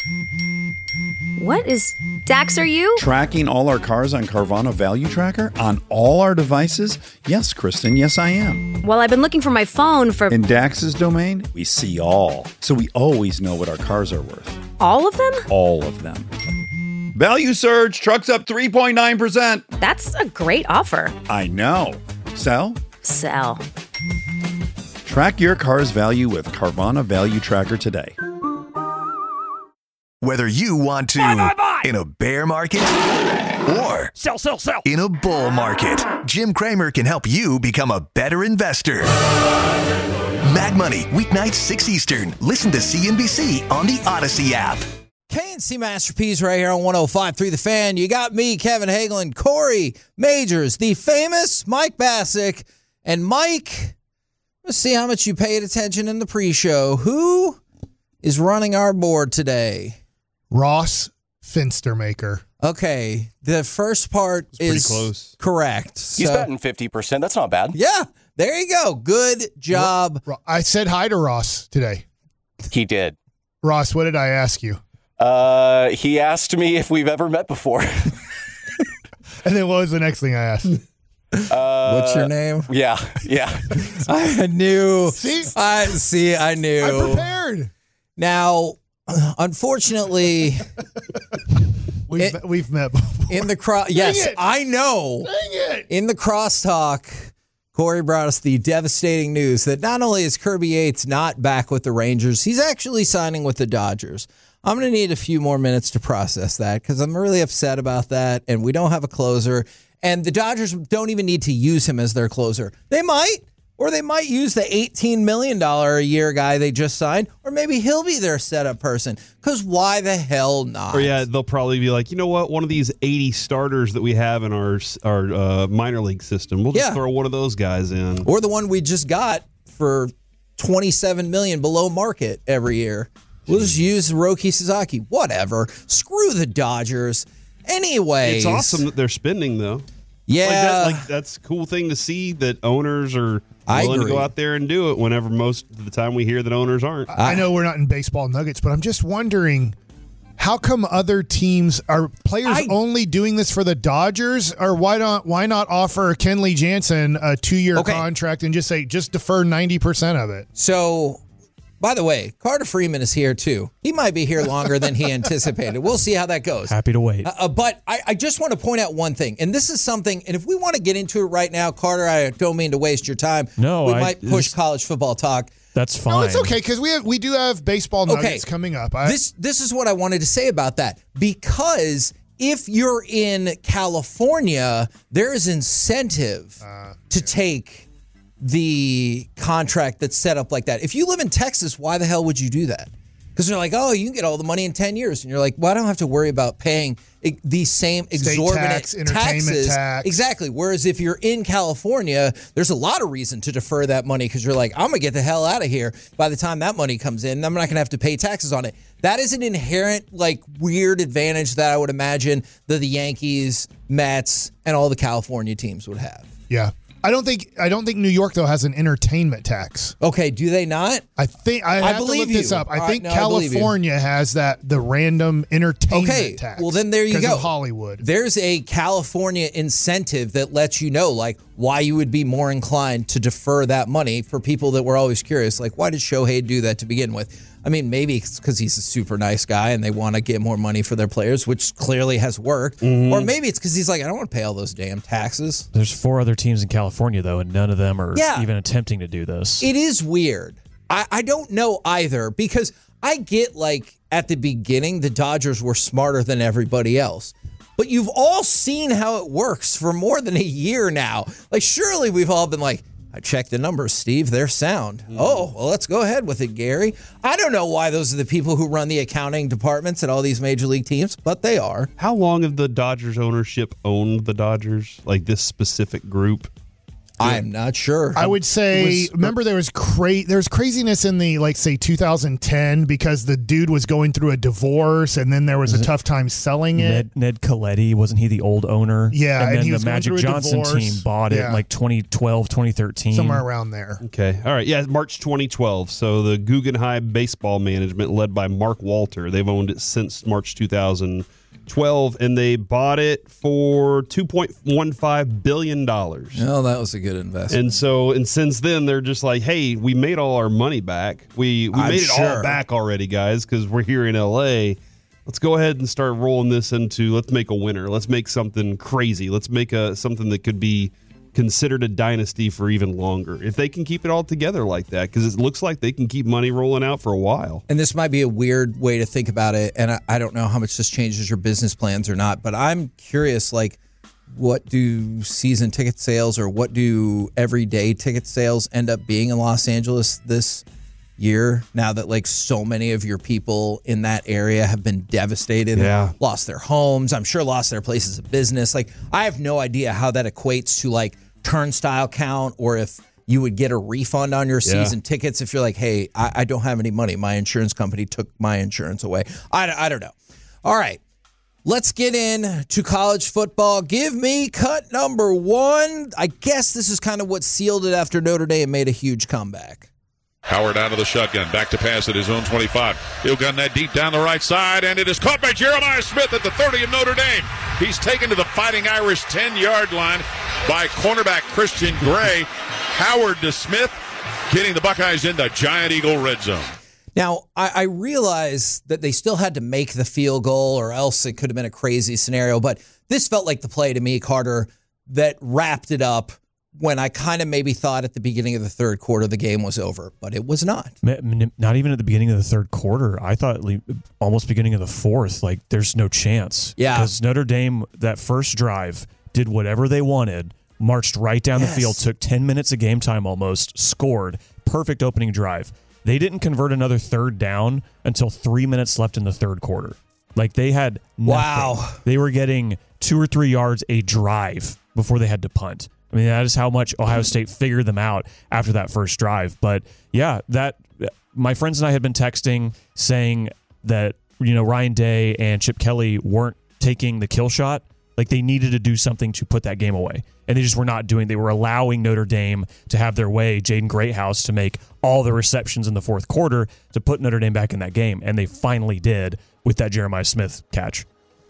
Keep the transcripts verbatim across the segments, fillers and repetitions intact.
What is... Dax, are you? Tracking all our cars on Carvana Value Tracker on all our devices? Yes, Kristen, yes, I am. Well, I've been looking for my phone for... In Dax's domain, we see all. So we always know what our cars are worth. All of them? All of them. Value surge, trucks up three point nine percent. That's a great offer. I know. Sell? Sell. Track your car's value with Carvana Value Tracker today. Whether you want to buy, buy, buy. in a bear market or sell, sell, sell in a bull market, Jim Cramer can help you become a better investor. Mad Money, weeknights six Eastern. Listen to C N B C on the Odyssey app. K and C Masterpiece right here on one oh five point three The Fan. You got me, Kevin Hagelin, Corey Majors, the famous Mike Bassick. And Mike, let's see how much you paid attention in the pre-show. Who is running our board today? Ross Finstermaker. Okay, the first part it's pretty is close. Correct. He's so, betting fifty percent. That's not bad. Yeah, there you go. Good job. I said hi to Ross today. He did. Ross, what did I ask you? Uh, he asked me if we've ever met before. And then what was the next thing I asked? Uh, What's your name? Yeah, yeah. I knew. See? I see. I knew. I prepared. Now, unfortunately, we've, it, we've met before. In the cross. Yes, it. I know. Dang it. In the crosstalk, Corey brought us the devastating news that not only is Kirby Yates not back with the Rangers, he's actually signing with the Dodgers. I'm going to need a few more minutes to process that because I'm really upset about that, and we don't have a closer. And the Dodgers don't even need to use him as their closer. They might, or they might use the eighteen million dollars a year guy they just signed, or maybe he'll be their setup person. Because why the hell not? Or yeah, they'll probably be like, you know what? One of these eighty starters that we have in our our uh, minor league system, we'll just Yeah. throw one of those guys in. Or the one we just got for twenty-seven million dollars below market every year. We'll just use Roki Sasaki. Whatever. Screw the Dodgers. Anyways. It's awesome that they're spending, though. Yeah. Like, that, like that's a cool thing to see that owners are willing to go out there and do it whenever most of the time we hear that owners aren't. I know we're not in baseball nuggets, but I'm just wondering, how come other teams are players I, only doing this for the Dodgers, or why not why not offer Kenley Jansen a two-year okay. contract and just say just defer ninety percent of it? So, by the way, Carter Freeman is here too. He might be here longer than he anticipated. We'll see how that goes. Happy to wait. Uh, but I, I just want to point out one thing, and this is something, and if we want to get into it right now, Carter, I don't mean to waste your time. No, we I, might push college football talk. That's fine. No, it's okay because we have we do have baseball nuggets okay. coming up. I, this this is what I wanted to say about that, because if you're in California, there is incentive uh, to yeah. take the contract that's set up like that. If you live in Texas, why the hell would you do that? Because they're like, oh, you can get all the money in ten years. And you're like, well, I don't have to worry about paying these same exorbitant tax, entertainment taxes. Tax. Exactly. Whereas if you're in California, there's a lot of reason to defer that money because you're like, I'm going to get the hell out of here by the time that money comes in. I'm not going to have to pay taxes on it. That is an inherent, like, weird advantage that I would imagine that the Yankees, Mets, and all the California teams would have. Yeah. I don't think I don't think New York though has an entertainment tax. Okay, do they not? I think I have I to believe look this you. up. I All think right, no, California I has that the random entertainment okay, tax. well then there you go. Of Hollywood. There's a California incentive that lets you know like why you would be more inclined to defer that money for people that were always curious. Like, why did Shohei do that to begin with? I mean, maybe it's because he's a super nice guy and they want to get more money for their players, which clearly has worked. Mm-hmm. Or maybe it's because he's like, I don't want to pay all those damn taxes. There's four other teams in California, though, and none of them are yeah. even attempting to do this. It is weird. I, I don't know either, because I get like at the beginning, the Dodgers were smarter than everybody else. But you've all seen how it works for more than a year now. Like, surely we've all been like, I checked the numbers, Steve. They're sound. Mm. Oh, well, let's go ahead with it, Gary. I don't know why those are the people who run the accounting departments at all these major league teams, but they are. How long have the Dodgers ownership owned the Dodgers, like this specific group? I'm not sure. I would say, was, remember there was cra- there was craziness in the, like, say, two thousand ten because the dude was going through a divorce and then there was, was a tough time selling it. Ned, Ned Coletti, wasn't he the old owner? Yeah. And then and he the was Magic Johnson team bought it yeah. in like twenty twelve, twenty thirteen. Somewhere around there. Okay. All right. Yeah, March twenty twelve. So the Guggenheim Baseball Management, led by Mark Walter, they've owned it since March two thousand twelve, and they bought it for two point one five billion dollars. Oh, that was a good investment. And so, and since then, they're just like, hey, we made all our money back. We we I'm made it sure. all back already, guys, because we're here in L A. Let's go ahead and start rolling this into, let's make a winner. Let's make something crazy. Let's make a something that could be considered a dynasty for even longer, if they can keep it all together like that, because it looks like they can keep money rolling out for a while. And this might be a weird way to think about it, and I, I don't know how much this changes your business plans or not, but I'm curious, like, what do season ticket sales or what do everyday ticket sales end up being in Los Angeles this year, now that, like, so many of your people in that area have been devastated, Yeah. lost their homes, I'm sure lost their places of business. Like, I have no idea how that equates to, like, turnstile count, or if you would get a refund on your Yeah. season tickets if you're like, hey, I, I don't have any money. My insurance company took my insurance away. I, I don't know. All right. Let's get in to college football. Give me cut number one. I guess this is kind of what sealed it after Notre Dame made a huge comeback. Howard out of the shotgun, back to pass at his own twenty-five. He'll gun that deep down the right side, and it is caught by Jeremiah Smith at the thirty of Notre Dame. He's taken to the Fighting Irish ten-yard line by cornerback Christian Gray. Howard to Smith, getting the Buckeyes into Giant Eagle red zone. Now, I, I realize that they still had to make the field goal, or else it could have been a crazy scenario, but this felt like the play to me, Carter, that wrapped it up when I kind of maybe thought at the beginning of the third quarter the game was over, but it was not. Not even at the beginning of the third quarter. I thought almost beginning of the fourth, like there's no chance. Yeah. Because Notre Dame, that first drive, did whatever they wanted, marched right down Yes. the field, took ten minutes of game time almost, scored, perfect opening drive. They didn't convert another third down until three minutes left in the third quarter. Like they had nothing. Wow. They were getting two or three yards a drive before they had to punt. I mean, that is how much Ohio State figured them out after that first drive. But yeah, that my friends and I had been texting saying that, you know, Ryan Day and Chip Kelly weren't taking the kill shot. Like they needed to do something to put that game away. And they just were not doing. They were allowing Notre Dame to have their way, Jaden Greathouse to make all the receptions in the fourth quarter to put Notre Dame back in that game. And they finally did with that Jeremiah Smith catch.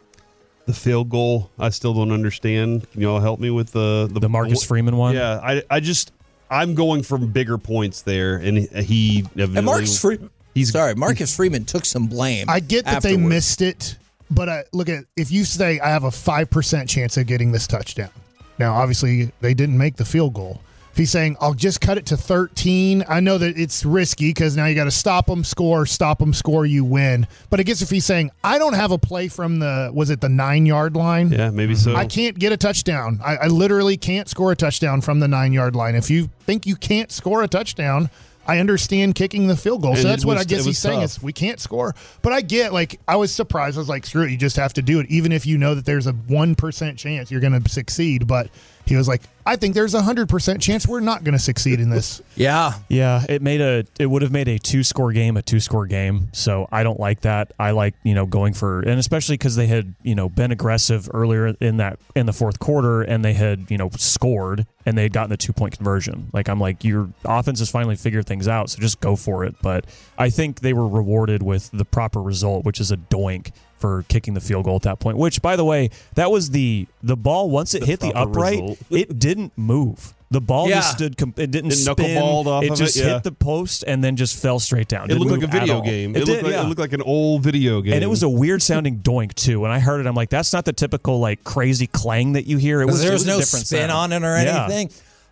The field goal, I still don't understand. Can you all help me with the the, The Marcus Freeman one? Yeah, I I just I'm going for bigger points there, and he And Marcus Freeman, he's sorry, Marcus Freeman took some blame. I get that afterward. they missed it, but uh, look at, if you say I have a five percent chance of getting this touchdown. Now, obviously, they didn't make the field goal. If he's saying, I'll just cut it to thirteen, I know that it's risky because now you got to stop them, score, stop them, score, you win. But I guess if he's saying, I don't have a play from the, was it the nine-yard line? Yeah, maybe so. I can't get a touchdown. I, I literally can't score a touchdown from the nine-yard line. If you think you can't score a touchdown, I understand kicking the field goal. And so that's it what was- I guess it he's was saying tough. is we can't score. But I get, like, I was surprised. I was like, screw it. You just have to do it. Even if you know that there's a one percent chance you're going to succeed. But he was like, I think there's a one hundred percent chance we're not going to succeed in this. Yeah. Yeah, it made a it would have made a two-score game a two-score game. So I don't like that. I like, you know, going for, and especially because they had, you know, been aggressive earlier in that in the fourth quarter, and they had, you know, scored and they had gotten the two-point conversion. Like, I'm like, your offense has finally figured things out, so just go for it. But I think they were rewarded with the proper result, which is a doink for kicking the field goal at that point. Which, by the way, that was the the ball, once it The hit the proper upright, result. it didn't move. The ball Yeah. just stood, com- it didn't It spin. knuckleballed off it of just it, yeah. hit the post and then just fell straight down. It Didn't looked like a move at video all. game. It, It, did, looked like, yeah. it looked like an old video game. And it was a weird sounding doink too. When I heard it, I'm like, that's not the typical like crazy clang that you hear. It was There it was was a no different spin sound. on it or Yeah. anything.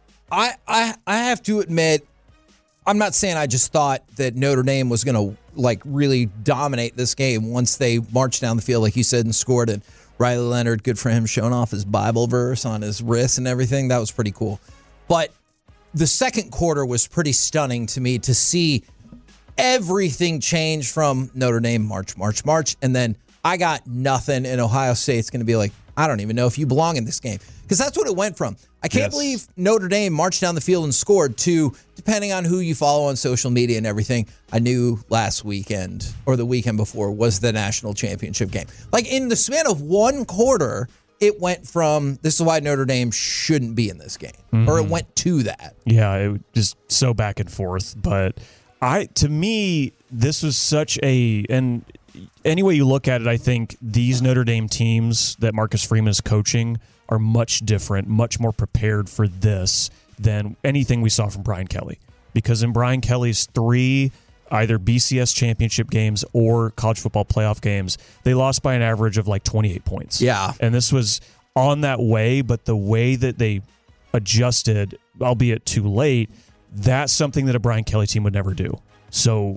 I, I I have to admit, I'm not saying I just thought that Notre Dame was going to like really dominate this game once they marched down the field, like you said, and scored. And Riley Leonard, good for him, showing off his Bible verse on his wrist and everything. That was pretty cool. But the second quarter was pretty stunning to me to see everything change from Notre Dame, march, march, march. And then I got nothing, and Ohio State's going to be like, I don't even know if you belong in this game. Because that's what it went from. I can't Yes. believe Notre Dame marched down the field and scored to, depending on who you follow on social media and everything, I knew last weekend or the weekend before was the national championship game. Like in the span of one quarter, it went from, this is why Notre Dame shouldn't be in this game. Mm-hmm. Or it went to that. Yeah, it was just so back and forth. But I, to me, this was such a, and any way you look at it, I think these Notre Dame teams that Marcus Freeman is coaching are much different, much more prepared for this than anything we saw from Brian Kelly. Because in Brian Kelly's three either B C S championship games or college football playoff games, they lost by an average of like twenty-eight points. Yeah. And this was on that way, but the way that they adjusted, albeit too late, that's something that a Brian Kelly team would never do. So,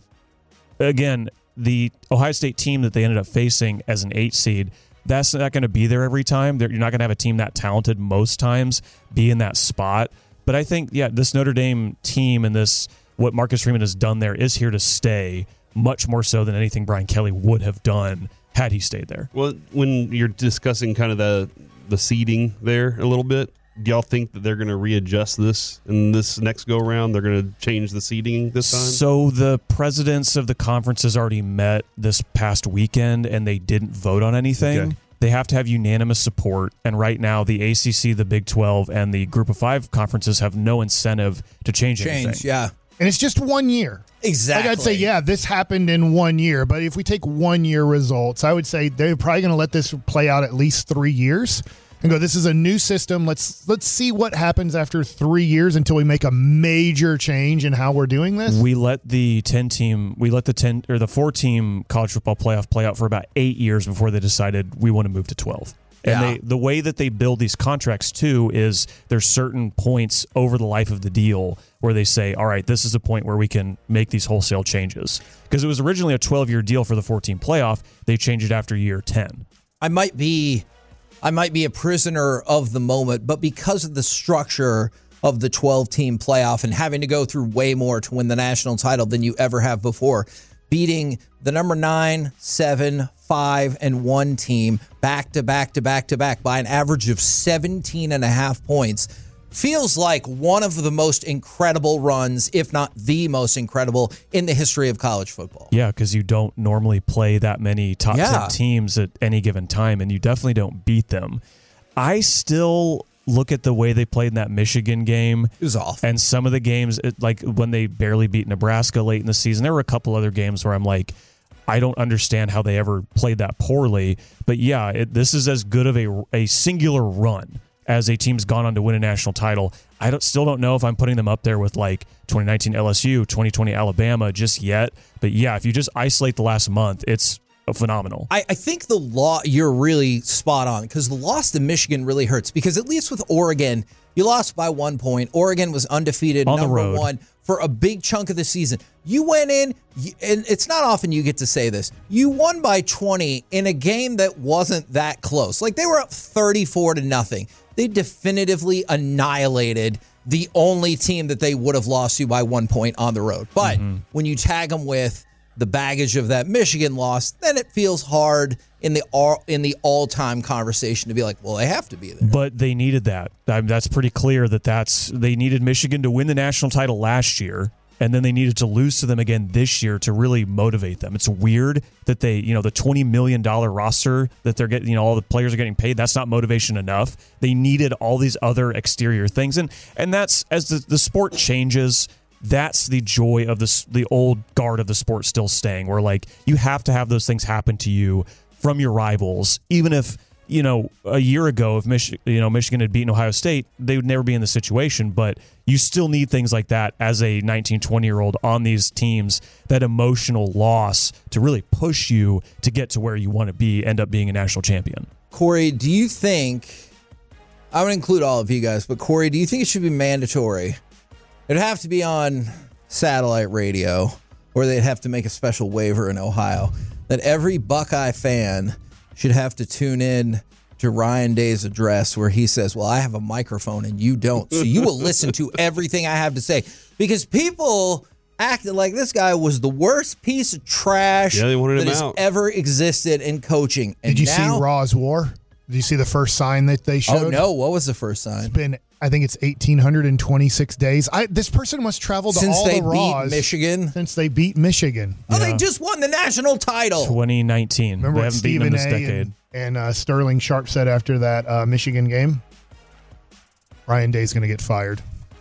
again, the Ohio State team that they ended up facing as an eight seed, that's not going to be there every time. You're not going to have a team that talented most times be in that spot. But I think, yeah, this Notre Dame team and this, what Marcus Freeman has done there is here to stay, much more so than anything Brian Kelly would have done had he stayed there. Well, when you're discussing kind of the the seeding there a little bit, do y'all think that they're going to readjust this in this next go round? They're going to change the seeding this time? So the presidents of the conferences already met this past weekend, and they didn't vote on anything. Okay. They have to have unanimous support, and right now the A C C, the Big twelve, and the Group of Five conferences have no incentive to change, Change, anything. yeah. And it's just one year. Exactly. Like I'd say, yeah, this happened in one year. But if we take one year results, I would say they're probably going to let this play out at least three years and go, this is a new system. Let's let's see what happens after three years until we make a major change in how we're doing this. We let the ten team, we let the ten or the four team college football playoff play out for about eight years before they decided we want to move to twelve. And Yeah. they, the way that they build these contracts, too, is there's certain points over the life of the deal where they say, all right, this is a point where we can make these wholesale changes. Because it was originally a twelve-year deal for the four-team playoff. They changed it after year ten. I might be I might be a prisoner of the moment, but because of the structure of the twelve-team playoff and having to go through way more to win the national title than you ever have before, beating the number nine, seven, five, and one team back to back to back to back by an average of seventeen and a half points feels like one of the most incredible runs, if not the most incredible, in the history of college football. Yeah, because you don't normally play that many top Yeah. ten teams at any given time, and you definitely don't beat them. I still look at the way they played in that Michigan game. It was awful. And some of the games, it, like when they barely beat Nebraska late in the season, there were a couple other games where I'm like, I don't understand how they ever played that poorly. But yeah, it, this is as good of a, a singular run as a team's gone on to win a national title. I don't, still don't know if I'm putting them up there with like twenty nineteen L S U, twenty twenty Alabama just yet. But yeah, if you just isolate the last month, it's phenomenal. I, I think the law, you're really spot on because the loss to Michigan really hurts because at least with Oregon, you lost by one point. Oregon was undefeated, On the number road. one for a big chunk of the season. You went in, you, and it's not often you get to say this, you won by twenty in a game that wasn't that close. Like they were up thirty-four to nothing. They definitively annihilated the only team that they would have lost to by one point on the road. But Mm-hmm. when you tag them with the baggage of that Michigan loss, then it feels hard in the all in the all-time conversation to be like, well, they have to be there. But they needed that. I mean, that's pretty clear that that's they needed Michigan to win the national title last year, and then they needed to lose to them again this year to really motivate them. It's weird that they, you know, the twenty million dollars roster that they're getting, you know, all the players are getting paid. That's not motivation enough. They needed all these other exterior things, and and that's as the, the sport changes. That's the joy of this, the old guard of the sport still staying, where like you have to have those things happen to you from your rivals, even if, you know, a year ago, if Mich- you know, Michigan had beaten Ohio State, they would never be in this situation, but you still need things like that as a nineteen, twenty-year-old on these teams, that emotional loss to really push you to get to where you want to be, end up being a national champion. Corey, do you think, I would include all of you guys, but Corey, do you think it should be mandatory? It'd have to be on satellite radio, or they'd have to make a special waiver in Ohio that every Buckeye fan should have to tune in to Ryan Day's address where he says, well, I have a microphone and you don't. So you will listen to everything I have to say. Because people acted like this guy was the worst piece of trash Yeah, they wanted that him has out. ever existed in coaching. And Did you now, see Raw's War? Did you see the first sign that they showed? Oh, no. What was the first sign? It's been, I think it's one thousand eight hundred twenty-six days. I, this person must travel to Since all they the Raws. beat Michigan? Since they beat Michigan. Oh, they just won the national title. twenty nineteen. Remember They what haven't beaten them Stephen this A. decade. and, and uh, Sterling Sharp said after that uh, Michigan game? Ryan Day's going to get fired.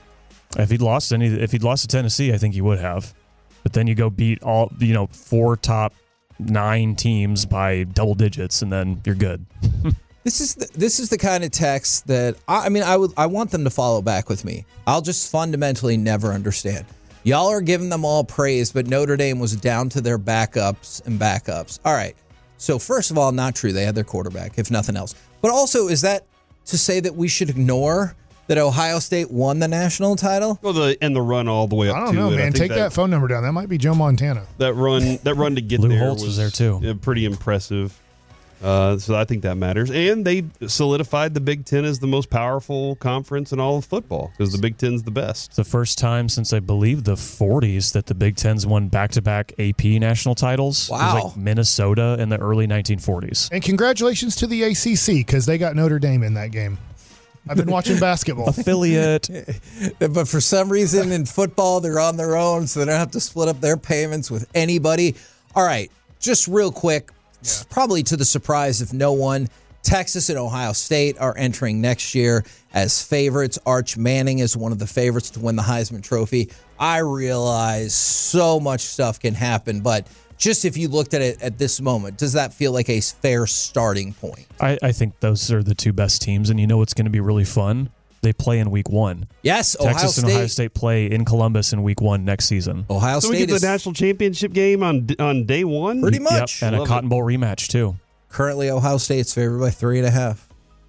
If he'd lost any, if he'd lost to Tennessee, I think he would have. But then you go beat all, you know, four top nine teams by double digits, and then you're good. This is the, this is the kind of text that I, I mean I would I want them to follow back with me. I'll just fundamentally never understand. Y'all are giving them all praise, but Notre Dame was down to their backups and backups. All right. So first of all, not true. They had their quarterback, if nothing else. But also, is that to say that we should ignore that Ohio State won the national title? Well, the and the run all the way up I don't to know, it. I man. think Take that, that phone number down. That might be Joe Montana. That run, that run to get Lou there Holtz was, was there too. yeah, pretty impressive. Uh, so I think that matters. And they solidified the Big Ten as the most powerful conference in all of football because the Big Ten's the best. It's the first time since I believe the forties that the Big Ten's won back-to-back A P national titles. Wow. It was like Minnesota in the early nineteen forties. And congratulations to the A C C because they got Notre Dame in that game. I've been watching basketball. Affiliate. But for some reason in football, they're on their own, so they don't have to split up their payments with anybody. All right, just real quick, yeah. Probably to the surprise of no one, Texas and Ohio State are entering next year as favorites. Arch Manning is one of the favorites to win the Heisman Trophy. I realize so much stuff can happen, but just if you looked at it at this moment, does that feel like a fair starting point? I, I think those are the two best teams, and you know what's going to be really fun? They play in week one. Yes, Texas Ohio State. and Ohio State play in Columbus in week one next season. Ohio So State we get is the national championship game on on day one? pretty much. Yep, and Love a Cotton it. Bowl rematch, too. Currently, Ohio State's favored by three and a half.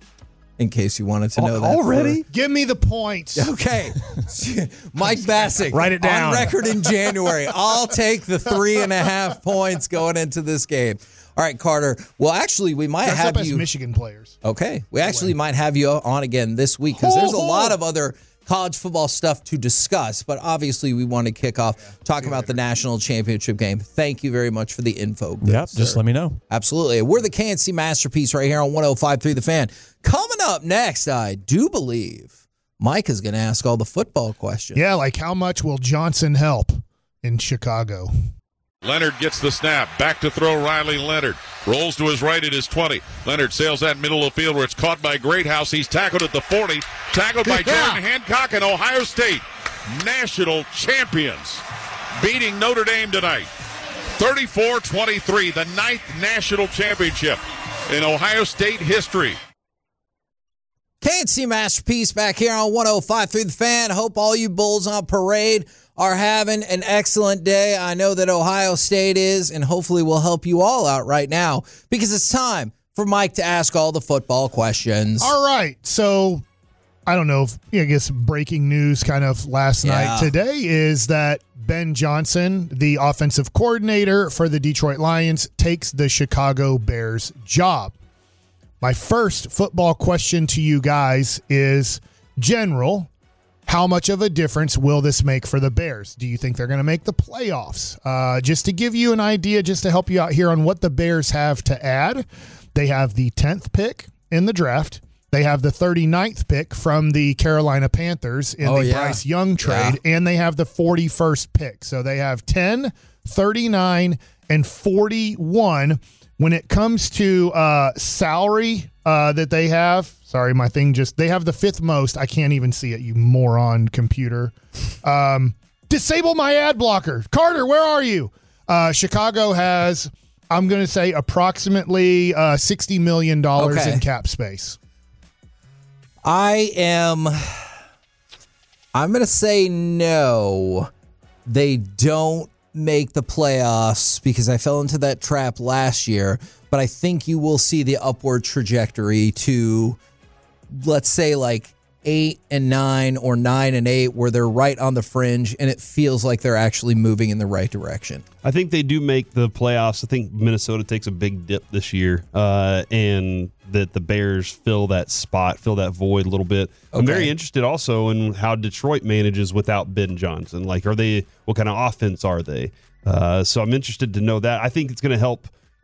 In case you wanted to know that. Already? Give me the points. Okay. Mike Bassick. Write it down. On record in January. I'll take the three and a half points going into this game. All right, Carter. Well, actually, we might Dress have up as you. Michigan players. Okay. We actually might have you on again this week because there's a lot of other college football stuff to discuss. But obviously, we want to kick off yeah, talking about the national championship game. Thank you very much for the info. Yep, sir. just let me know. Absolutely. We're the K N C Masterpiece right here on one oh five point three The Fan. Coming up next, I do believe Mike is going to ask all the football questions. Yeah, like how much will Johnson help in Chicago? Leonard gets the snap. Back to throw Riley Leonard. Rolls to his right at his twenty. Leonard sails that middle of the field where it's caught by Greathouse. He's tackled at the forty. Tackled by Jordan Hancock, and Ohio State, national champions, beating Notre Dame tonight. thirty-four twenty-three, the ninth national championship in Ohio State history. K N C Masterpiece back here on one oh five point three The Fan. Hope all you Bulls on parade are having an excellent day. I know that Ohio State is, and hopefully we'll help you all out right now because it's time for Mike to ask all the football questions. All right. So, I don't know if, I guess breaking news kind of last Yeah. night today is that Ben Johnson, the offensive coordinator for the Detroit Lions, takes the Chicago Bears job. My first football question to you guys is general. How much of a difference will this make for the Bears? Do you think they're going to make the playoffs? Uh, just to give you an idea, just to help you out here on what the Bears have to add, they have the tenth pick in the draft. They have the thirty-ninth pick from the Carolina Panthers in Oh, the yeah. Bryce Young trade, and they have the forty-first pick. So they have ten, thirty-nine, and forty-one. When it comes to uh, salary uh, that they have, sorry, my thing just, they have the fifth most. I can't even see it, you moron computer. Um, disable my ad blocker. Carter, where are you? Uh, Chicago has, I'm going to say, approximately uh, sixty million dollars Okay. in cap space. I am, I'm going to say no. They don't make the playoffs because I fell into that trap last year, but I think you will see the upward trajectory to, let's say, like eight and nine or nine and eight, where they're right on the fringe and it feels like they're actually moving in the right direction. I think they do make the playoffs. I think Minnesota takes a big dip this year, uh, and that the Bears fill that spot, fill that void a little bit. I'm Okay. very interested also in how Detroit manages without Ben Johnson. Like, are they? What kind of offense are they? Uh, so I'm interested to know that. I think it's going to help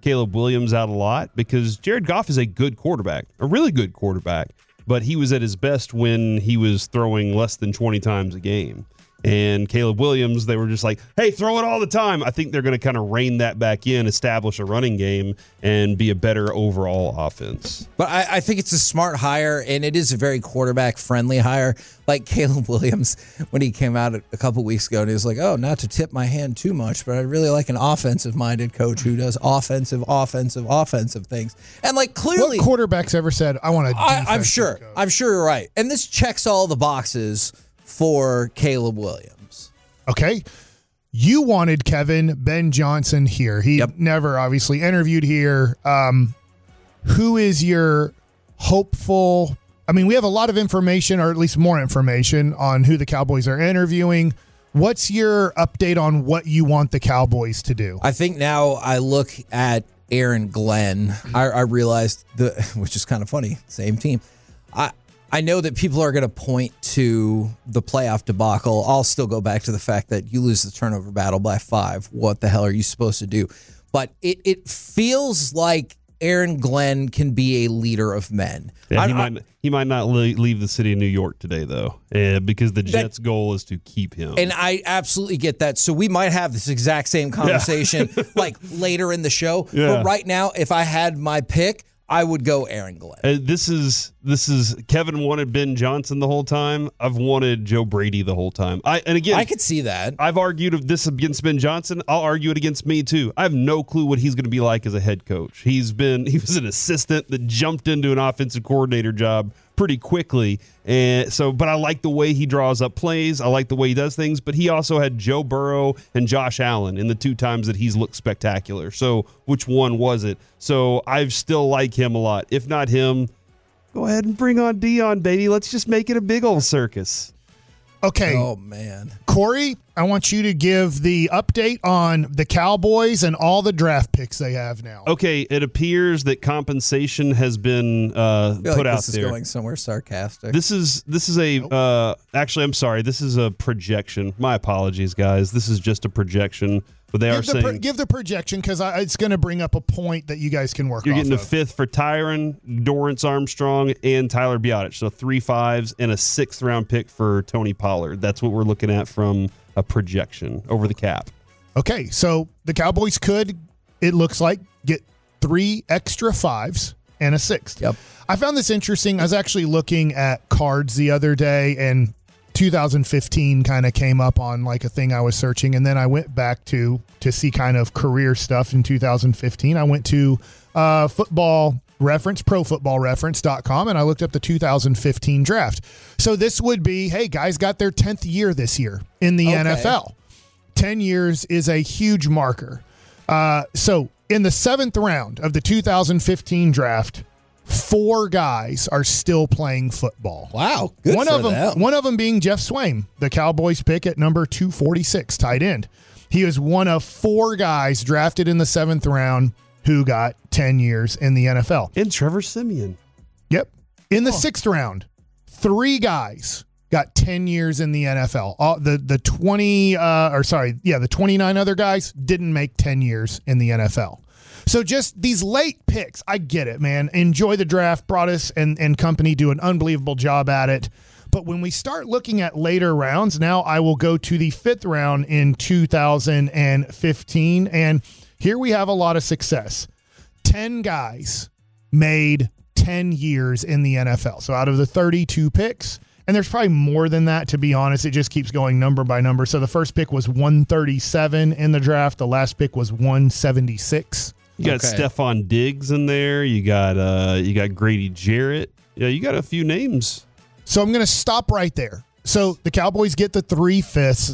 Caleb Williams out a lot because Jared Goff is a good quarterback, a really good quarterback, but he was at his best when he was throwing less than twenty times a game. And Caleb Williams, they were just like, hey, throw it all the time. I think they're going to kind of rein that back in, establish a running game, and be a better overall offense. But I, I think it's a smart hire, and it is a very quarterback-friendly hire. Like Caleb Williams, when he came out a couple weeks ago, and he was like, oh, not to tip my hand too much, but I really like an offensive-minded coach who does offensive, offensive, offensive things. And, like, clearly... What quarterbacks ever said, I want to I, I'm sure. Coach. I'm sure you're right. And this checks all the boxes for Caleb Williams. Okay. You wanted Kevin Ben Johnson here. He yep. never obviously interviewed here. Um, who is your hopeful? I mean, we have a lot of information, or at least more information, on who the Cowboys are interviewing. What's your update on what you want the Cowboys to do? I think now I look at Aaron Glenn. I, I realized, the, which is kind of funny, same team. I I know that people are going to point to the playoff debacle. I'll still go back to the fact that you lose the turnover battle by five. What the hell are you supposed to do? But it, it feels like Aaron Glenn can be a leader of men. Yeah, I, he I, might he might not leave the city of New York today, though, uh, because the Jets' that, goal is to keep him. And I absolutely get that. So we might have this exact same conversation yeah. like later in the show. Yeah. But right now, if I had my pick, I would go Aaron Glenn. Uh, this is this is Kevin wanted Ben Johnson the whole time. I've wanted Joe Brady the whole time. I and again, I could see that. I've argued of this against Ben Johnson. I'll argue it against me too. I have no clue what he's going to be like as a head coach. He's been he was an assistant that jumped into an offensive coordinator job pretty quickly, and so. But I like the way he draws up plays. I like the way he does things. But he also had Joe Burrow and Josh Allen in the two times that he's looked spectacular. So which one was it? So I still like him a lot. If not him, go ahead and bring on Dion, baby. Let's just make it a big old circus. Okay. Oh, man. Corey, I want you to give the update on the Cowboys and all the draft picks they have now. Okay, it appears that compensation has been uh, I feel put like out this there. This is going somewhere sarcastic. This is this is a nope. uh, actually, I'm sorry. This is a projection. My apologies, guys. This is just a projection. But they give are the saying pro- give the projection because it's going to bring up a point that you guys can work. You're off getting of. a fifth for Tyron, Dorrance Armstrong, and Tyler Biotic. So three fives and a sixth round pick for Tony Pollard. That's what we're looking at from a projection over the cap. Okay, so the Cowboys could, it looks like, get three extra fives and a sixth. Yep. I found this interesting. I was actually looking at cards the other day, and two thousand fifteen kind of came up on like a thing I was searching, and then I went back to to see kind of career stuff in two thousand fifteen. I went to uh, football reference, pro football reference dot com, and I looked up the two thousand fifteen draft. So this would be, hey, guys got their tenth year this year in the okay. N F L. ten years is a huge marker. Uh, so in the seventh round of the two thousand fifteen draft, four guys are still playing football. Wow, good one for of them, them. One of them being Jeff Swaim, the Cowboys pick at number two forty-six, tight end. He is one of four guys drafted in the seventh round who got ten years in the N F L. And Trevor Siemian. Yep. In the oh. sixth round, three guys got ten years in the N F L. All, the the twenty, uh, or sorry, yeah, the twenty-nine other guys didn't make ten years in the N F L. So just these late picks, I get it, man. Enjoy the draft. Broadus and, and company do an unbelievable job at it. But when we start looking at later rounds, now I will go to the fifth round in two thousand fifteen. And here we have a lot of success. ten guys made ten years in the N F L. So out of the thirty-two picks, and there's probably more than that, to be honest. It just keeps going number by number. So the first pick was one thirty-seven in the draft. The last pick was one seventy-six. You got okay. Stephon Diggs in there. You got uh, you got Grady Jarrett. Yeah, you got a few names. So I'm going to stop right there. So the Cowboys get the three fifths,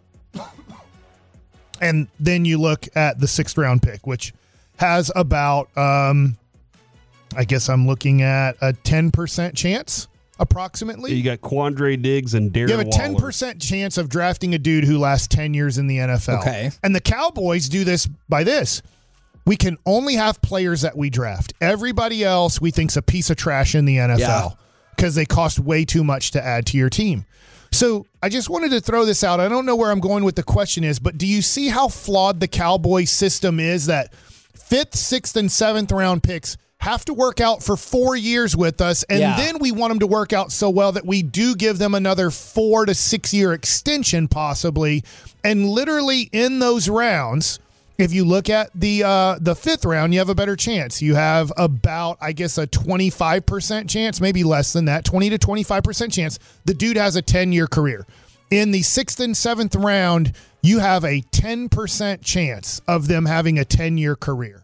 and then you look at the sixth round pick, which has about, um, I guess I'm looking at a ten percent chance, approximately. You got Quandre Diggs and Darren You have a ten percent Waller. chance of drafting a dude who lasts ten years in the N F L. Okay. And the Cowboys do this by this. We can only have players that we draft. Everybody else we think's a piece of trash in the N F L because yeah. they cost way too much to add to your team. So I just wanted to throw this out. I don't know where I'm going with the question is, but do you see how flawed the Cowboy system is that fifth, sixth, and seventh round picks have to work out for four years with us, and Yeah. then we want them to work out so well that we do give them another four to six year extension possibly. And literally in those rounds, if you look at the uh, the fifth round, you have a better chance. You have about, I guess, a twenty-five percent chance, maybe less than that, twenty to twenty-five percent chance the dude has a ten-year career. In the sixth and seventh round, you have a ten percent chance of them having a ten-year career.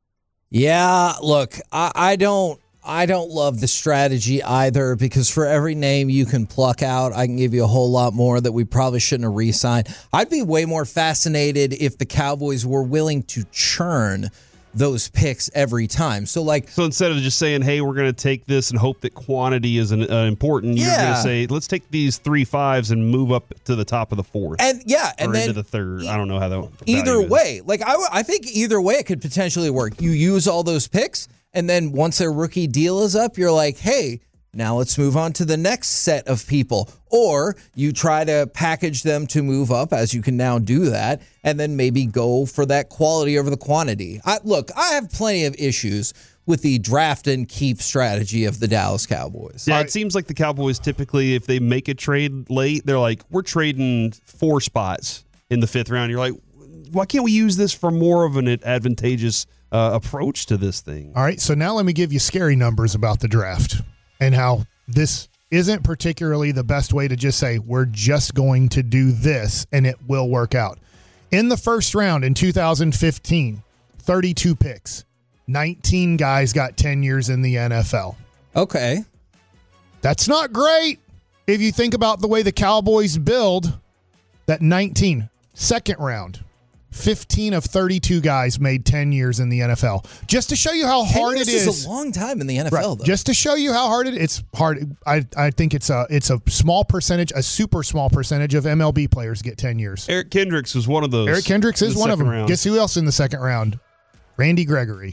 Yeah, look, I, I don't I don't love the strategy either, because for every name you can pluck out, I can give you a whole lot more that we probably shouldn't have re-signed. I'd be way more fascinated if the Cowboys were willing to churn those picks every time. So like, so instead of just saying, "Hey, we're going to take this and hope that quantity is an, uh, important," you're going Yeah. to say, "Let's take these three fives and move up to the top of the fourth, and yeah, and or then into the third." I don't know how that. either value is. way, like I, w- I think either way it could potentially work. You use all those picks, and then once their rookie deal is up, you're like, hey, now let's move on to the next set of people. Or you try to package them to move up, as you can now do that, and then maybe go for that quality over the quantity. I, look, I have plenty of issues with the draft and keep strategy of the Dallas Cowboys. Yeah, it seems like the Cowboys typically, if they make a trade late, they're like, "We're trading four spots in the fifth round." You're like, why can't we use this for more of an advantageous uh, approach to this thing? All right, so now let me give you scary numbers about the draft and how this isn't particularly the best way to just say, we're just going to do this and it will work out. In the first round in two thousand fifteen, thirty-two picks, nineteen guys got ten years in the N F L. Okay. That's not great. If you think about the way the Cowboys build, that nineteen, second round, fifteen of thirty-two guys made ten years in the N F L. Just to show you how hard it is. Is a long time in the N F L, Right. though. Just to show you how hard it it's hard. I I think it's a it's a small percentage, a super small percentage of M L B players get ten years. Eric Kendricks was one of those. Eric Kendricks in is the one of them. second round. Guess who else in the second round? Randy Gregory.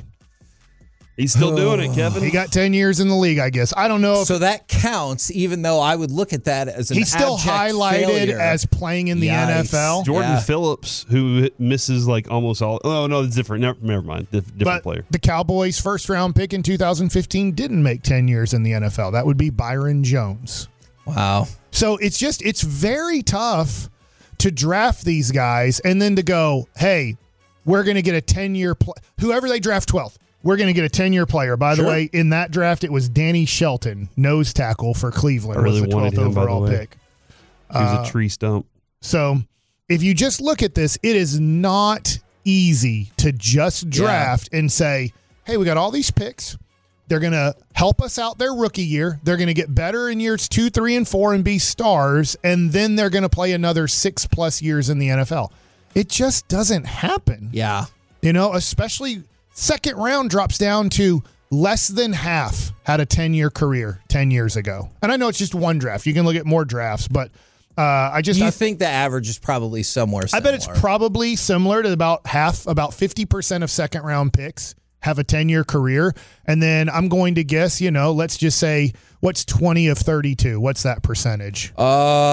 He's still doing it, Kevin. He got ten years in the league, I guess. I don't know if So that counts, even though I would look at that as an he's still abject highlighted failure. as playing in the Yikes. N F L. Jordan Yeah. Phillips, who misses like almost all. Oh no, it's different. Never, never mind. Dif- different But player. the Cowboys' first round pick in two thousand fifteen didn't make ten years in the N F L. That would be Byron Jones. Wow. So it's just, it's very tough to draft these guys and then to go, hey, we're going to get a ten-year play. Whoever they draft twelfth, we're going to get a ten-year player. By the Sure. way, in that draft, it was Danny Shelton, nose tackle for Cleveland, I really was the wanted twelfth him, by the overall way. pick. He was Uh, a tree stump. So if you just look at this, it is not easy to just draft and say, hey, we got all these picks. They're going to help us out their rookie year. They're going to get better in years two, three, and four and be stars. And then they're going to play another six plus years in the N F L. It just doesn't happen. Yeah. You know, especially second round drops down to less than half had a ten-year career ten years ago. And I know it's just one draft. You can look at more drafts, but uh, I just You I, think the average is probably somewhere I similar. bet it's probably similar to about half, about fifty percent of second round picks have a ten-year career. And then I'm going to guess, you know, let's just say, what's twenty of thirty-two? What's that percentage? Uh,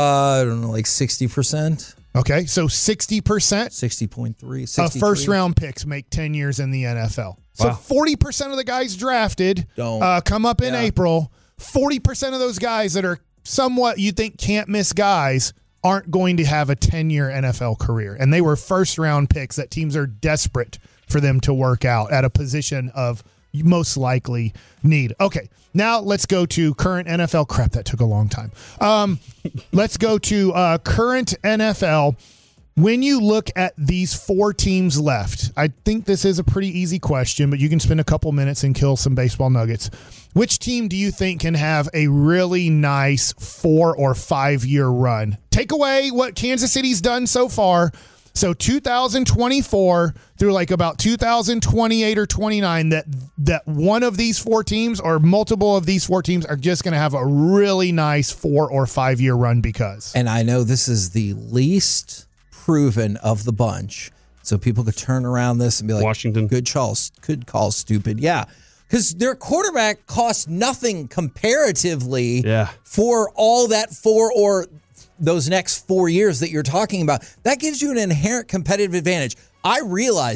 I don't know, like sixty percent? Okay, so sixty percent sixty point three. of first-round picks make ten years in the N F L. So Wow. forty percent of the guys drafted Don't. uh, come up in Yeah. April. forty percent of those guys that are somewhat you think can't miss guys aren't going to have a ten-year N F L career. And they were first-round picks that teams are desperate for them to work out at a position of most likely need. Okay, now let's go to current N F L. Crap, that took a long time. Um, let's go to uh, current N F L. When you look at these four teams left, I think this is a pretty easy question, but you can spend a couple minutes and kill some baseball nuggets. Which team do you think can have a really nice four or five year run? Take away what Kansas City's done so far. So two thousand twenty-four through like about two thousand twenty-eight or twenty-nine, that that one of these four teams or multiple of these four teams are just going to have a really nice four or five year run because. And I know this is the least proven of the bunch, so people could turn around this and be like, Washington. Good call, good call, stupid. Yeah, because their quarterback costs nothing comparatively Yeah. for all that four or those next four years that you're talking about. That gives you an inherent competitive advantage. I realize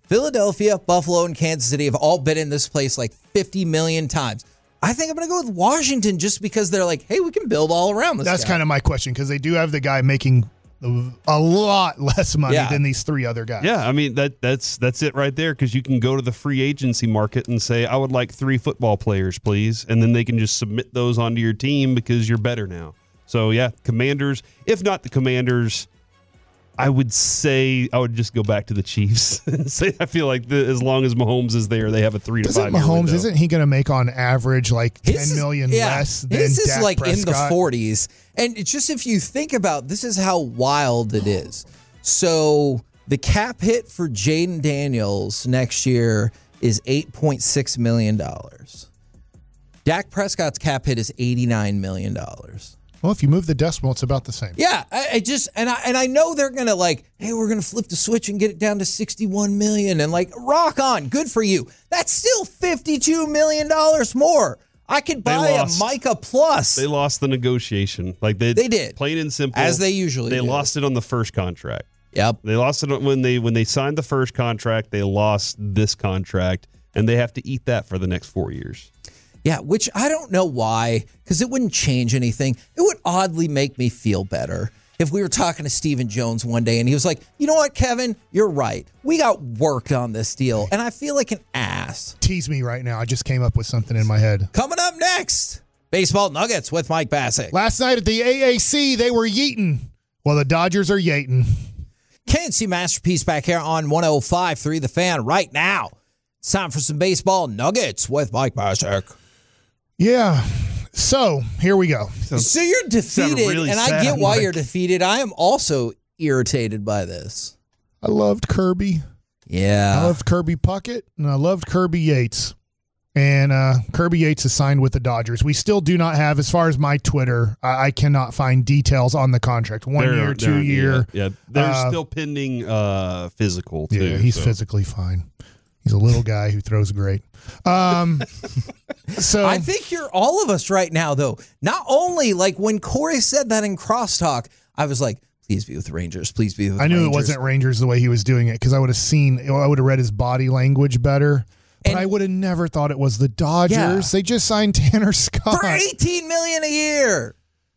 Philadelphia, Buffalo, and Kansas City have all been in this place like fifty million times. I think I'm going to go with Washington just because they're like, hey, we can build all around this That's guy. kind of my question because they do have the guy making a lot less money Yeah. than these three other guys. Yeah, I mean that that's that's it right there because you can go to the free agency market and say I would like three football players, please, and then they can just submit those onto your team because you're better now. So yeah, Commanders. If not the Commanders, I would say I would just go back to the Chiefs and say I feel like the, as long as Mahomes is there, they have a three to Doesn't five year Mahomes, window. isn't he going to make on average like His ten is- million yeah, less than His is Dak like in the Prescott? forties. And it's just if you think about this is how wild it is. So the cap hit for Jaden Daniels next year is eight point six million dollars. Dak Prescott's cap hit is eighty-nine million dollars. Well, if you move the decimal, it's about the same. Yeah, I, I just and I and I know they're gonna like, hey, we're gonna flip the switch and get it down to sixty-one million, and like, rock on, good for you. That's still fifty-two million dollars more. I could They buy a lost. Micah Plus. They lost the negotiation. Like they, They did. plain and simple, As they usually They do. lost it on the first contract. Yep. They lost it when they when they signed the first contract. They lost this contract, and they have to eat that for the next four years. Yeah, which I don't know why, because it wouldn't change anything. It would oddly make me feel better if we were talking to Stephen Jones one day and he was like, you know what, Kevin, you're right. We got worked on this deal, and I feel like an ass. Tease me right now. I just came up with something in my head. Coming up next, Baseball Nuggets with Mike Bassick. Last night at the A A C, they were yeeting. Well, the Dodgers are yating. K N C Masterpiece back here on one oh five point three The Fan right now. It's time for some Baseball Nuggets with Mike Bassick. Yeah. So here we go. So you're defeated, really and I sad, get why Mike. you're defeated. I am also irritated by this. I loved Kirby. Yeah. I loved Kirby Puckett, and I loved Kirby Yates. And uh, Kirby Yates is signed with the Dodgers. We still do not have, as far as my Twitter, I, I cannot find details on the contract. One They're- year, two they're- year. Yeah, yeah. they're Uh, still pending uh, physical too. Yeah, he's so. physically fine. He's a little guy who throws great. Um, so I think you're all of us right now, though. Not only, like, when Corey said that in crosstalk, I was like, please be with the Rangers. Please be with the I knew Rangers. it wasn't Rangers the way he was doing it because I would have seen, I would have read his body language better. But And- I would have never thought it was the Dodgers. Yeah. They just signed Tanner Scott. For eighteen million dollars a year.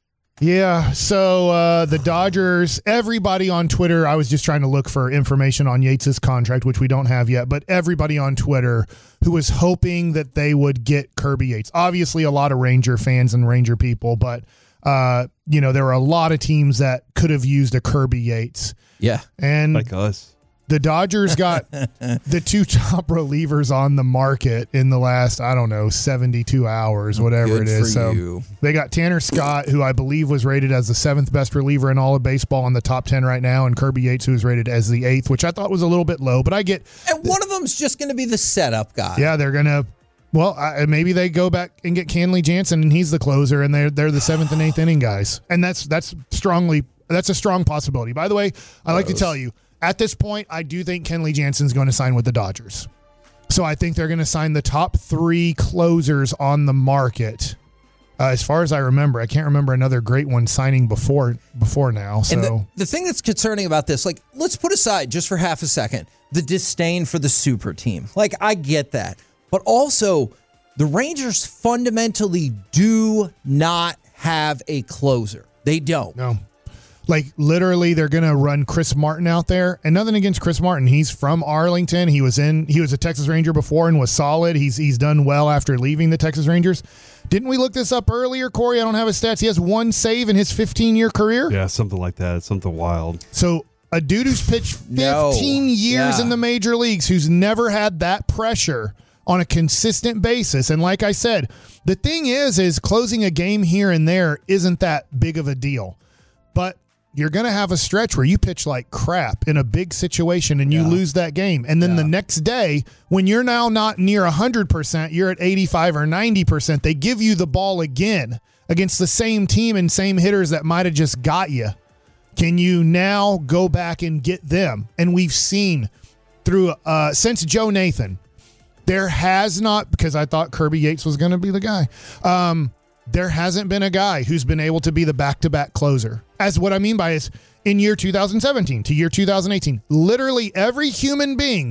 Yeah, so uh, the Dodgers, everybody on Twitter, I was just trying to look for information on Yates' contract, which we don't have yet, but everybody on Twitter who was hoping that they would get Kirby Yates. Obviously, a lot of Ranger fans and Ranger people, but, uh, you know, there were a lot of teams that could have used a Kirby Yates. Yeah. And like us. the Dodgers got the two top relievers on the market in the last, I don't know, seventy-two hours, whatever Good it is. for So you. they got Tanner Scott, who I believe was rated as the seventh best reliever in all of baseball in the top ten right now, and Kirby Yates, who was rated as the eighth, which I thought was a little bit low, but I get, And one of them's just going to be the setup guy. yeah, they're going to, well, I, maybe they go back and get Kenley Jansen, and he's the closer, and they're, they're the seventh and eighth inning guys. And that's, that's strongly, that's a strong possibility. By the way, I like to tell you, at this point, I do think Kenley Jansen's going to sign with the Dodgers. So I think they're going to sign the top three closers on the market. Uh, as far as I remember, I can't remember another great one signing before before now. So And the, the thing that's concerning about this, like, let's put aside just for half a second the disdain for the super team. Like, I get that. But also, the Rangers fundamentally do not have a closer. They don't. no. Like, literally, they're going to run Chris Martin out there. And nothing against Chris Martin. He's from Arlington. He was in. He was a Texas Ranger before and was solid. He's he's done well after leaving the Texas Rangers. Didn't we look this up earlier, Corey? I don't have his stats. He has one save in his fifteen-year career. Yeah, something like that. It's something wild. So a dude who's pitched No. fifteen years Yeah. in the major leagues, who's never had that pressure on a consistent basis. And like I said, the thing is, is closing a game here and there isn't that big of a deal. But you're going to have a stretch where you pitch like crap in a big situation and you Yeah. lose that game. And then Yeah. the next day, when you're now not near one hundred percent, you're at eighty-five or ninety percent, they give you the ball again against the same team and same hitters that might have just got you. Can you now go back and get them? And we've seen through, uh, since Joe Nathan, there has not, because I thought Kirby Yates was going to be the guy. Um, there hasn't been a guy who's been able to be the back-to-back closer. As what I mean by is in year two thousand seventeen to year two thousand eighteen, literally every human being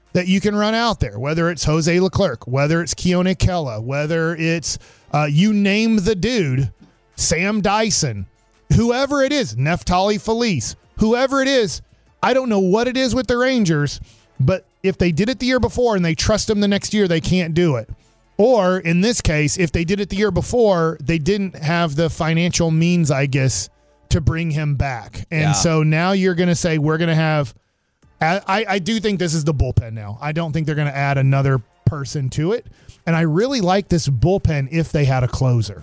that you can run out there, whether it's Jose Leclerc, whether it's Keone Kela, whether it's uh, you name the dude, Sam Dyson, whoever it is, Neftali Felice, whoever it is. I don't know what it is with the Rangers, but if they did it the year before and they trust him the next year, they can't do it. Or in this case, if they did it the year before, they didn't have the financial means, I guess, to bring him back. And Yeah. so now you're going to say we're going to have I, I do think this is the bullpen now. I don't think they're going to add another person to it. And I really like this bullpen if they had a closer.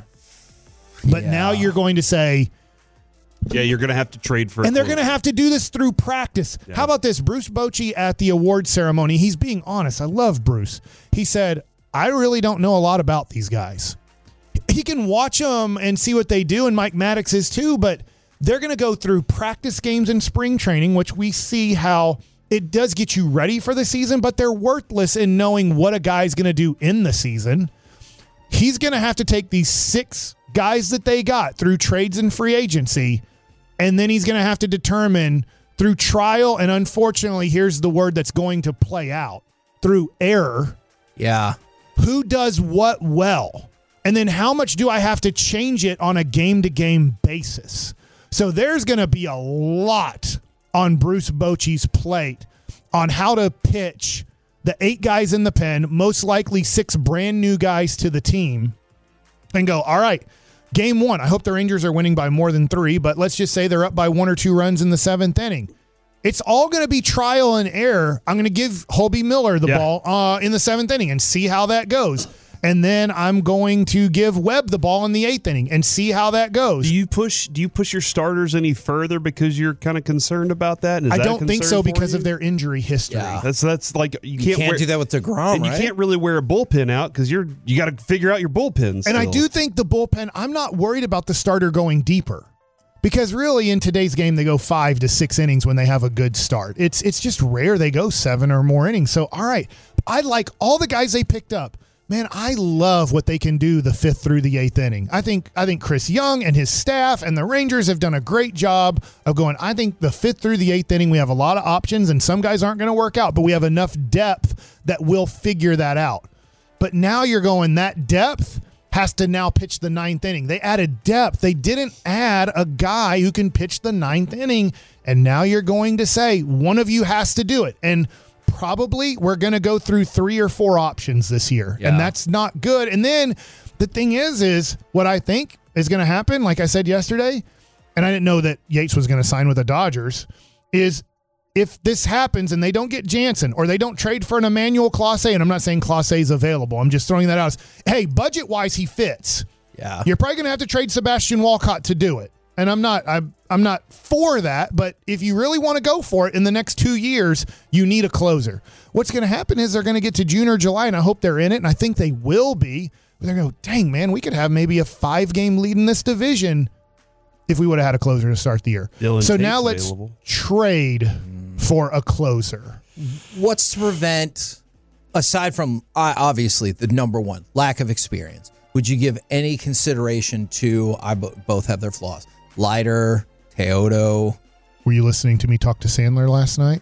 But Yeah. now you're going to say, Yeah, you're going to have to trade for. and they're going to have to do this through practice. Yeah. How about this? Bruce Bochy at the award ceremony, he's being honest. I love Bruce. He said, I really don't know a lot about these guys. He can watch them and see what they do, and Mike Maddox is too, but they're going to go through practice games and spring training, which we see how it does get you ready for the season, but they're worthless in knowing what a guy's going to do in the season. He's going to have to take these six guys that they got through trades and free agency, and then he's going to have to determine through trial, and unfortunately, here's the word that's going to play out, through error, Yeah. who does what well, and then how much do I have to change it on a game-to-game basis. So there's going to be a lot on Bruce Bochy's plate on how to pitch the eight guys in the pen, most likely six brand new guys to the team, and go, all right, game one, I hope the Rangers are winning by more than three, but let's just say they're up by one or two runs in the seventh inning. It's all going to be trial and error. I'm going to give Hobie Miller the Yeah. ball uh, in the seventh inning and see how that goes. And then I'm going to give Webb the ball in the eighth inning and see how that goes. Do you push? Do you push your starters any further because you're kind of concerned about that? And is I that a don't think concern so for because you? of their injury history. Yeah. That's that's like you You can't, can't, wear, do that with DeGrom, and you right? can't really wear a bullpen out because you're you got to figure out your bullpens. And I do think the bullpen, I'm not worried about the starter going deeper. Because really in today's game, they go five to six innings when they have a good start. It's it's just rare they go seven or more innings. So, all right, I like all the guys they picked up. Man, I love what they can do the fifth through the eighth inning. I think I think Chris Young and his staff and the Rangers have done a great job of going, I think the fifth through the eighth inning, we have a lot of options, and some guys aren't going to work out, but we have enough depth that we'll figure that out. But now you're going, that depth has to now pitch the ninth inning. They added depth. They didn't add a guy who can pitch the ninth inning, and now you're going to say one of you has to do it. And probably we're going to go through three or four options this year, Yeah. and that's not good. And then the thing is, is what I think is going to happen, like I said yesterday, and I didn't know that Yates was going to sign with the Dodgers, is if this happens and they don't get Jansen or they don't trade for an Emmanuel Clase, and I'm not saying Clase is available, I'm just throwing that out as, hey, budget-wise, he fits. Yeah. You're probably going to have to trade Sebastian Walcott to do it. And I'm not I'm, I'm not for that, but if you really want to go for it in the next two years, you need a closer. What's going to happen is they're going to get to June or July, and I hope they're in it, and I think they will be. But they're going to go, dang, man, we could have maybe a five-game lead in this division if we would have had a closer to start the year. Dylan so Tate's now let's available. trade for a closer. What's to prevent, aside from uh, obviously the number one, lack of experience, would you give any consideration to, I bo- both have their flaws, Leiter, Teodo? Were you listening to me talk to Sandler last night?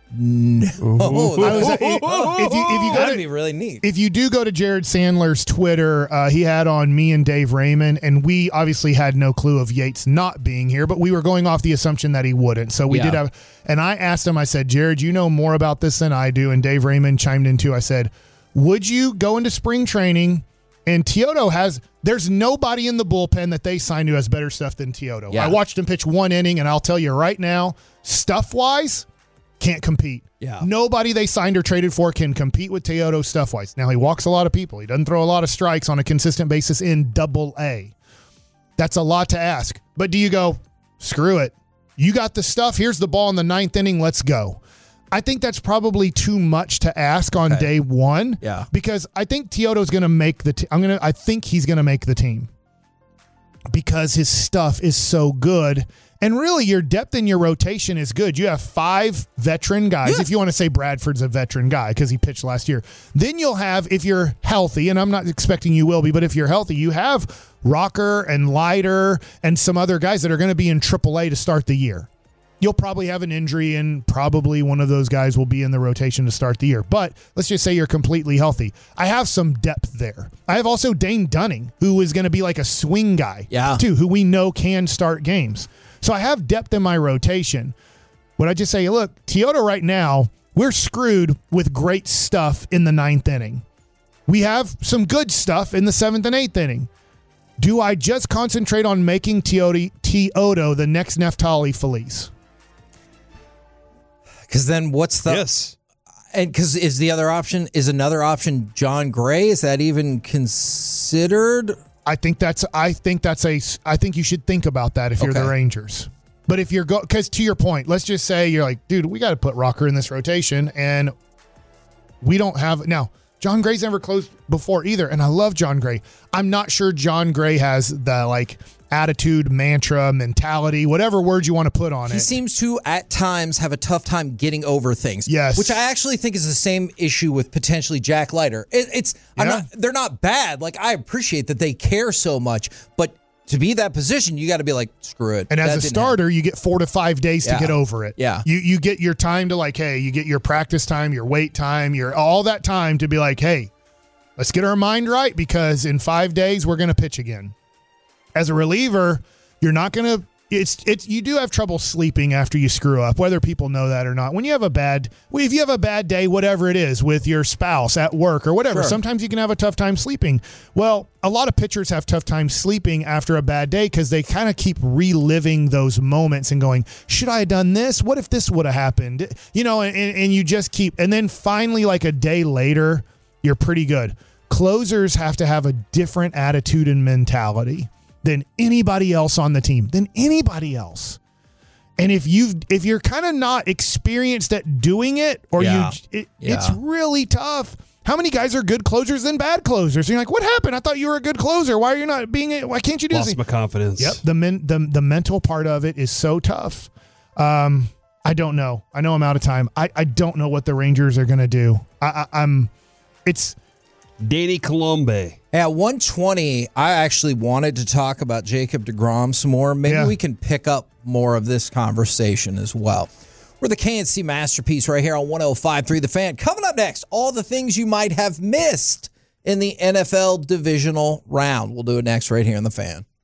No. Oh, I was, if, you, if you go that'd to, be really neat. if you do go to Jared Sandler's Twitter, uh, he had on me and Dave Raymond, and we obviously had no clue of Yates not being here, but we were going off the assumption that he wouldn't. So we Yeah. did have, and I asked him, I said, Jared, you know more about this than I do. And Dave Raymond chimed in too. I said, would you go into spring training? And Teodo has, there's nobody in the bullpen that they signed who has better stuff than Teodo. Yeah. I watched him pitch one inning, and I'll tell you right now, stuff wise, can't compete. Yeah. Nobody they signed or traded for can compete with Teodo stuff-wise. Now, he walks a lot of people. He doesn't throw a lot of strikes on a consistent basis in double A. That's a lot to ask. But do you go, screw it. You got the stuff. Here's the ball in the ninth inning. Let's go. I think that's probably too much to ask on Okay. day one. Yeah. Because I think Teodo's going to make the te- I'm going to I think he's going to make the team. Because his stuff is so good. And really, your depth in your rotation is good. You have five veteran guys. Yeah. If you want to say Bradford's a veteran guy because he pitched last year. Then you'll have, if you're healthy, and I'm not expecting you will be, but if you're healthy, you have Rocker and Leiter and some other guys that are going to be in triple A to start the year. you'll probably have an injury, and probably one of those guys will be in the rotation to start the year. But let's just say you're completely healthy. I have some depth there. I have also Dane Dunning, who is going to be like a swing guy, yeah. too, who we know can start games. So I have depth in my rotation. Would I just say, look, Teodo right now, we're screwed with great stuff in the ninth inning. We have some good stuff in the seventh and eighth inning. Do I just concentrate on making Teodo, Teodo the next Neftali Feliz? Because then what's the... Yes. And because is the other option, is another option John Gray? Is that even considered? I think that's, I think that's a, I think you should think about that if you're Okay. the Rangers. But if you're go, because to your point, let's just say you're like, dude, we got to put Rocker in this rotation, and we don't have now. John Gray's never closed before either, and I love John Gray. I'm not sure John Gray has the like attitude, mantra, mentality, whatever word you want to put on He it. seems to, at times, have a tough time getting over things. Yes. Which I actually think is the same issue with potentially Jack Leiter. It, it's I'm Yeah. not. They're not bad. Like, I appreciate that they care so much, but to be that position, you got to be like, screw it. And as That a didn't starter, you get four to five days Yeah. to get over it. Yeah. You you get your time to like, hey, you get your practice time, your wait time, your all that time to be like, hey, let's get our mind right because in five days we're going to pitch again. As a reliever, you're not going to. It's it's you do have trouble sleeping after you screw up, whether people know that or not. When you have a bad, well, if you have a bad day, whatever it is, with your spouse at work or whatever, Sure. sometimes you can have a tough time sleeping. Well, a lot of pitchers have tough time sleeping after a bad day because they kind of keep reliving those moments and going, should I have done this? What if this would have happened? You know, and, and you just keep, and then finally, like a day later, you're pretty good. Closers have to have a different attitude and mentality than anybody else on the team, than anybody else. And if you've if you're kind of not experienced at doing it, or Yeah. you, it, Yeah. it's really tough. How many guys are good closers than bad closers? You're like, what happened? I thought you were a good closer. Why are you not being? Why can't you do Lost this? my confidence. Yep. The men, the the mental part of it is so tough. Um, I don't know. I know I'm out of time. I, I don't know what the Rangers are gonna do. I, I I'm. It's. Danny Colombe. At one twenty, I actually wanted to talk about Jacob deGrom some more. Maybe Yeah. we can pick up more of this conversation as well. We're the K N C Masterpiece right here on one oh five point three The Fan. Coming up next, all the things you might have missed in the N F L divisional round. We'll do it next right here on The Fan.